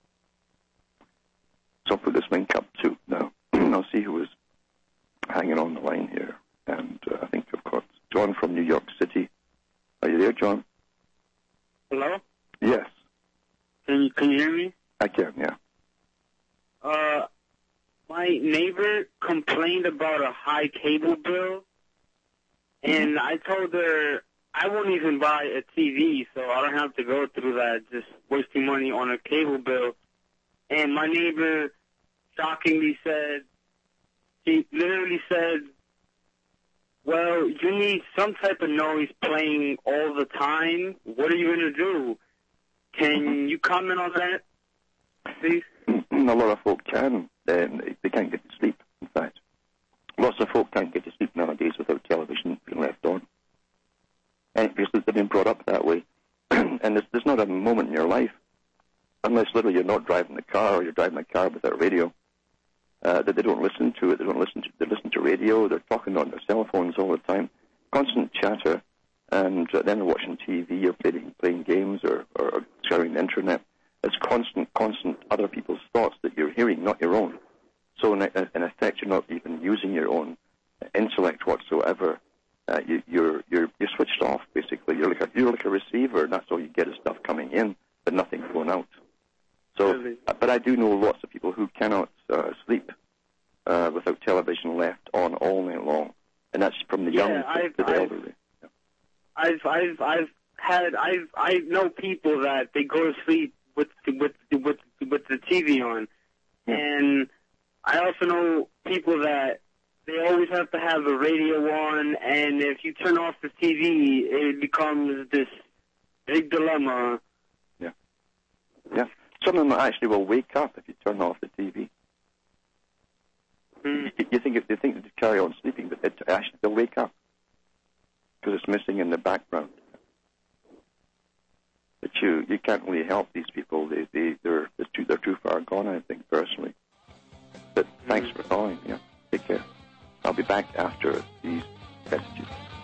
So I'll put this link up too now. I'll see who is hanging on the line here. And uh, I think, of course, John from New York City. Are you there, John? Hello? Yes. Can you, can you hear me? I can, yeah. Uh, my neighbor complained about a high cable bill, and I told her I won't even buy a T V, so I don't have to go through that, just wasting money on a cable bill. And my neighbor shockingly said, he literally said, well, you need some type of noise playing all the time. What are you going to do? Can you comment on that, please? A lot of folk can. Um, they can't get to sleep, in fact. Lots of folk can't get to sleep nowadays without television being left on. And because they've been brought up that way. And there's, there's not a moment in your life, unless literally you're not driving the car or you're driving a car without radio, uh, that they don't listen to it. They don't listen to, they listen to radio. They're talking on their cell phones all the time. Constant chatter. And uh, then they're watching T V or playing, playing games or, or sharing the internet. It's constant, constant other people's thoughts that you're hearing, not your own. So in, in effect, you're not even using your own intellect whatsoever. Uh, you, you're, you're, you're switched off, basically. You're like, a, you're like a receiver, and that's all you get is stuff coming in, but nothing going out. So, really? But I do know lots of people who cannot uh, sleep uh, without television left on all night long. And that's for I've I've I've had I've I know people that they go to sleep with with with with the T V on, and I also know people that they always have to have the radio on, and if you turn off the T V, it becomes this big dilemma. Yeah, yeah. Some of them actually will wake up if you turn off the T V. Mm. You, you think if they think they carry on sleeping, but it, actually they'll wake up because it's missing in the background. But you you can't really help these people. They they they're they're too they're too far gone, I think, personally. But thanks for calling. Yeah, take care. I'll be back after these messages.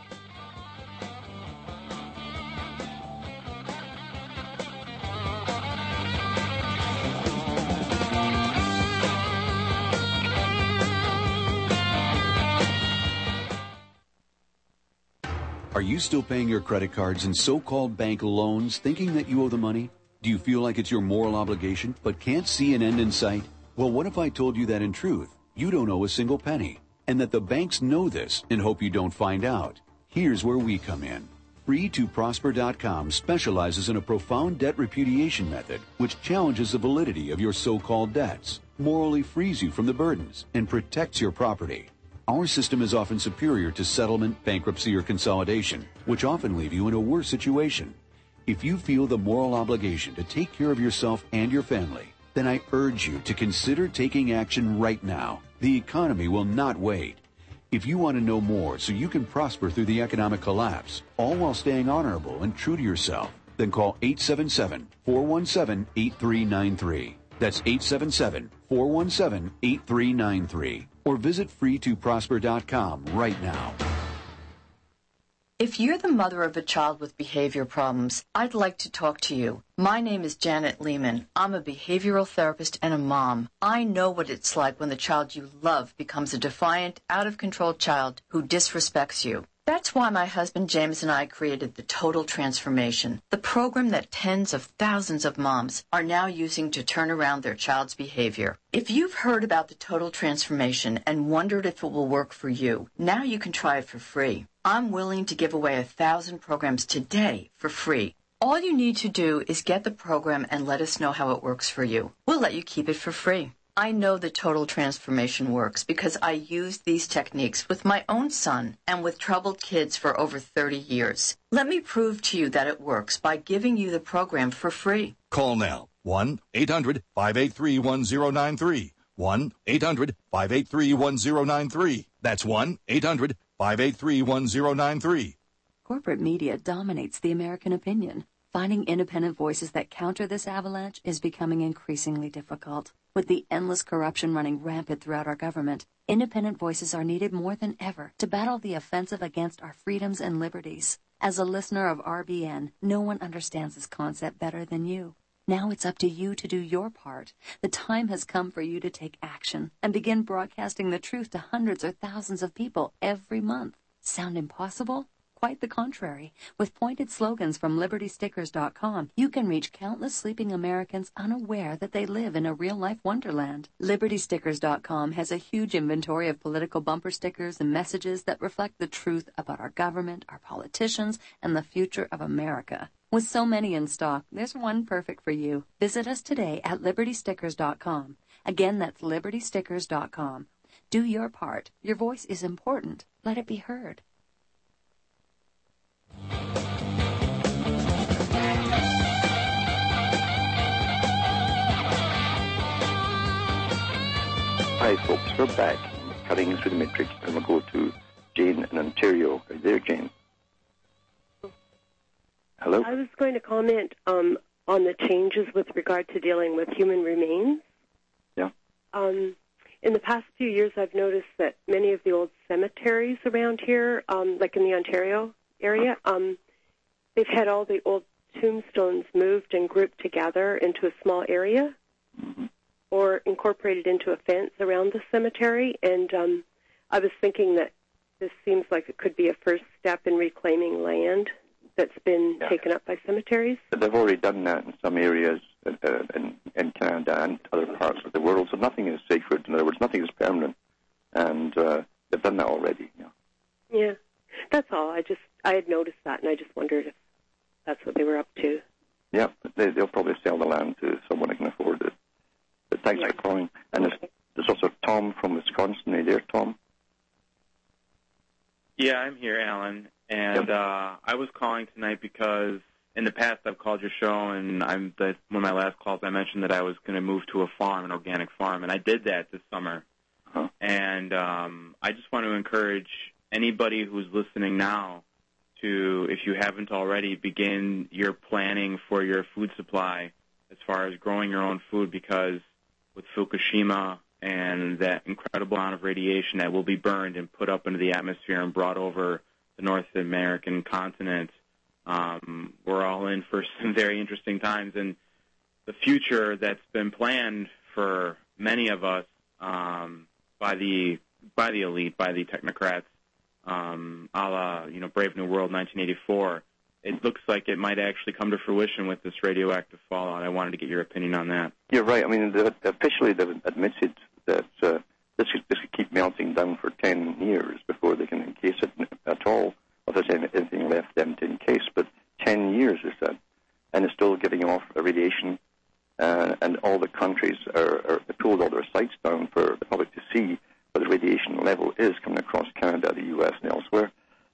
Are you still paying your credit cards and so-called bank loans thinking that you owe the money? Do you feel like it's your moral obligation but can't see an end in sight? Well, what if I told you that in truth, you don't owe a single penny, and that the banks know this and hope you don't find out? Here's where we come in. free to prosper dot com specializes in a profound debt repudiation method which challenges the validity of your so-called debts, morally frees you from the burdens, and protects your property. Our system is often superior to settlement, bankruptcy, or consolidation, which often leave you in a worse situation. If you feel the moral obligation to take care of yourself and your family, then I urge you to consider taking action right now. The economy will not wait. If you want to know more so you can prosper through the economic collapse, all while staying honorable and true to yourself, then call eight seven seven, four one seven, eight three nine three. That's eight seven seven, four one seven, eight three nine three. Or visit free to prosper dot com right now. If you're the mother of a child with behavior problems, I'd like to talk to you. My name is Janet Lehman. I'm a behavioral therapist and a mom. I know what it's like when the child you love becomes a defiant, out-of-control child who disrespects you. That's why my husband James and I created the Total Transformation, the program that tens of thousands of moms are now using to turn around their child's behavior. If you've heard about the Total Transformation and wondered if it will work for you, now you can try it for free. I'm willing to give away a thousand programs today for free. All you need to do is get the program and let us know how it works for you. We'll let you keep it for free. I know the Total Transformation works because I used these techniques with my own son and with troubled kids for over thirty years. Let me prove to you that it works by giving you the program for free. Call now. one eight hundred, five eight three, one zero nine three. one eight hundred, five eight three, one zero nine three. That's one eight hundred, five eight three, one zero nine three. Corporate media dominates the American opinion. Finding independent voices that counter this avalanche is becoming increasingly difficult. With the endless corruption running rampant throughout our government, independent voices are needed more than ever to battle the offensive against our freedoms and liberties. As a listener of R B N, no one understands this concept better than you. Now it's up to you to do your part. The time has come for you to take action and begin broadcasting the truth to hundreds or thousands of people every month. Sound impossible? Quite the contrary. With pointed slogans from Liberty Stickers dot com, you can reach countless sleeping Americans unaware that they live in a real-life wonderland. Liberty Stickers dot com has a huge inventory of political bumper stickers and messages that reflect the truth about our government, our politicians, and the future of America. With so many in stock, there's one perfect for you. Visit us today at Liberty Stickers dot com. Again, that's Liberty Stickers dot com. Do your part. Your voice is important. Let it be heard. Hi, folks. We're back. Cutting through the matrix, and we'll go to Jane in Ontario. Are you there, Jane? Hello? I was going to comment um, on the changes with regard to dealing with human remains. Yeah. Um, in the past few years, I've noticed that many of the old cemeteries around here, um, like in the Ontario area, um, they've had all the old tombstones moved and grouped together into a small area mm-hmm. or incorporated into a fence around the cemetery. And um, I was thinking that this seems like it could be a first step in reclaiming land that's been yeah. taken up by cemeteries. But they've already done that in some areas uh, in, in Canada and other parts of the world, so nothing is sacred. In other words, nothing is permanent, and uh, they've done that already. Yeah. Yeah, that's all. I just I had noticed that, and I just wondered if that's what they were up to. Yeah, they, they'll probably sell the land to someone who can afford it. But thanks yeah. for calling. And okay. there's, there's also Tom from Wisconsin. Are you there, Tom? Yeah, I'm here, Alan. And yep. uh, I was calling tonight because in the past I've called your show, and I'm the, one of my last calls I mentioned that I was going to move to a farm, an organic farm, and I did that this summer. Uh-huh. And um, I just want to encourage anybody who's listening now to, if you haven't already, begin your planning for your food supply as far as growing your own food, because with Fukushima and that incredible amount of radiation that will be burned and put up into the atmosphere and brought over the North American continent, um, we're all in for some very interesting times. And the future that's been planned for many of us um, by the by the elite, by the technocrats, um, a la, you know, Brave New World, nineteen eighty-four, it looks like it might actually come to fruition with this radioactive fallout. I wanted to get your opinion on that. You're right. I mean, the, officially they've admitted that uh, this, could, this could keep melting down for ten years before they can encase it at all, or if there's anything left them to encase. But ten years, they said, and it's still giving off radiation, uh, and all the countries are, are pulled all their sites down for the public to see what the radiation level is coming across Canada, the U S, and elsewhere.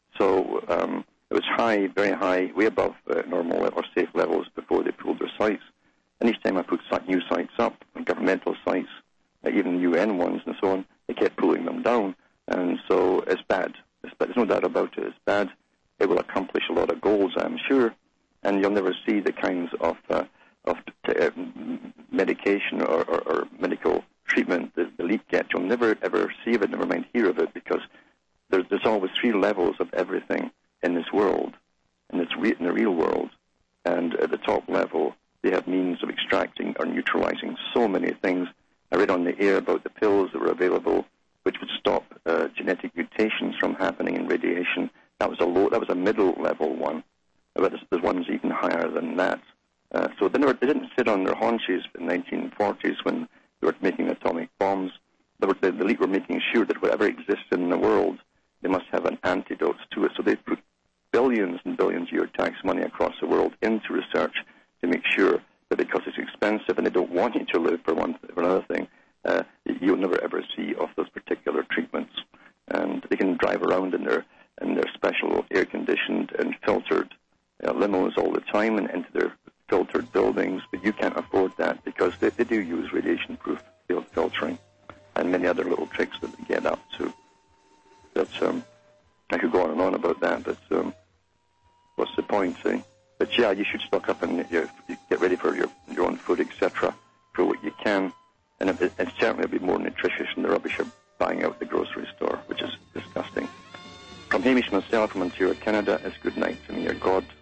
So um, it was high, very high, way above uh, normal or safe levels before they pulled their sites. And each time I put new sites up, governmental sites, uh, even U N ones and so on, they kept pulling them down. And so it's bad. It's bad. There's no doubt about it. It's bad. It will accomplish a lot of goals, I'm sure. And you'll never see the kinds of uh, of t- uh, medication or, or, or medical treatment that the elite get. You'll never, ever see of it, never mind hear of it, because there's, there's always three levels of everything in this world, and it's re- in the real world. And at the top level, they have means of extracting or neutralizing so many things. I read on the air about the pills that were available, which would stop uh, genetic mutations from happening in radiation. That was a low, that was a middle level one. But there's, there's ones even higher than that. Uh, so they, never, they didn't sit on their haunches in the nineteen forties when they were making atomic bombs. They were, the, the elite were making sure that whatever existed in the world, they must have an antidote to it. So they put billions and billions of your tax money across the world into research to make sure that, because it's expensive and they don't want you to live for one for another thing, uh, you'll never ever see of those particular treatments. And they can drive around in their in their special air-conditioned and filtered uh, limos all the time and into their filtered buildings, but you can't afford that because they, they do use radiation-proof field filtering and many other little tricks that they get up to. That's, um, I could go on and on about that, but um, what's the point, eh? But yeah, you should stock up and you know, get ready for your, your own food, et cetera, for what you can. And it, it certainly will be more nutritious than the rubbish you're buying out at the grocery store, which is disgusting. From Hamish myself from Ontario, Canada, it's good night to me, your God.